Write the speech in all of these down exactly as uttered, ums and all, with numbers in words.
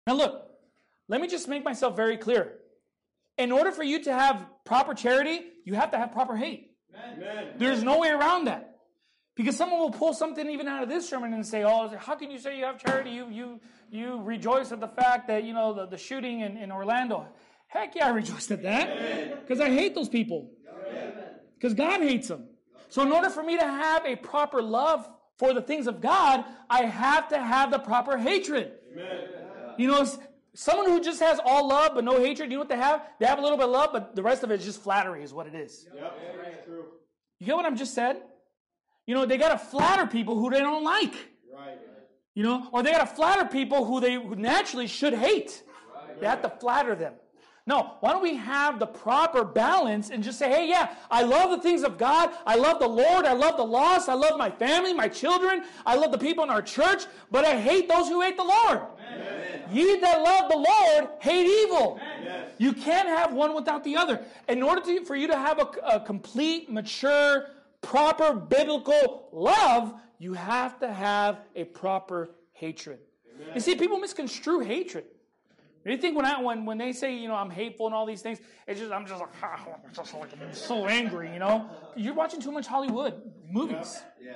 Now look, let me just make myself very clear. In order for you to have proper charity, you have to have proper hate. Amen. There's no way around that. Because someone will pull something even out of this sermon and say, oh, how can you say you have charity? You you you rejoice at the fact that, you know, the, the shooting in, in Orlando. Heck yeah, I rejoice at that. Because I hate those people. Because God hates them. So in order for me to have a proper love for the things of God, I have to have the proper hatred. Amen. You know, someone who just has all love but no hatred, you know what they have? They have a little bit of love, but the rest of it is just flattery is what it is. Yep. You hear what I'm just said? You know, they got to flatter people who they don't like. Right. You know, or they got to flatter people who they naturally should hate. Right. They have to flatter them. No, why don't we have the proper balance and just say, hey, yeah, I love the things of God. I love the Lord. I love the lost. I love my family, my children. I love the people in our church, but I hate those who hate the Lord. Amen. Ye that love the Lord hate evil. Amen. You can't have one without the other. In order to, for you to have a, a complete, mature, proper biblical love, you have to have a proper hatred. Amen. You see, people misconstrue hatred. You think when I when when they say, you know, I'm hateful and all these things, it's just I'm just like, ah, I'm just like I'm so angry, you know. You're watching too much Hollywood movies. Yeah.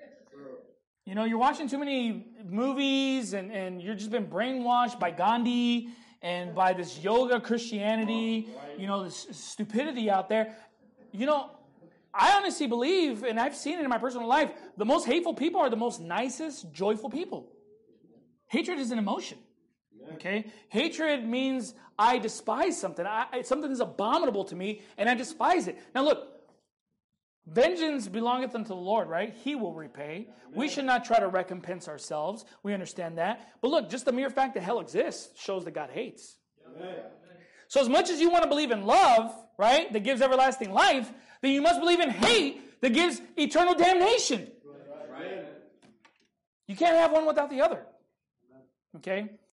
You know, you're watching too many movies and, and you're just been brainwashed by Gandhi and by this yoga Christianity, you know, this stupidity out there. You know, I honestly believe, and I've seen it in my personal life, the most hateful people are the most nicest, joyful people. Hatred is an emotion. Okay? Hatred means I despise something. I, something is abominable to me, and I despise it. Now look, vengeance belongeth unto the Lord, right? He will repay. Amen. We should not try to recompense ourselves. We understand that. But look, just the mere fact that hell exists shows that God hates. Amen. So as much as you want to believe in love, right, that gives everlasting life, then you must believe in hate that gives eternal damnation. Right. You can't have one without the other. Okay?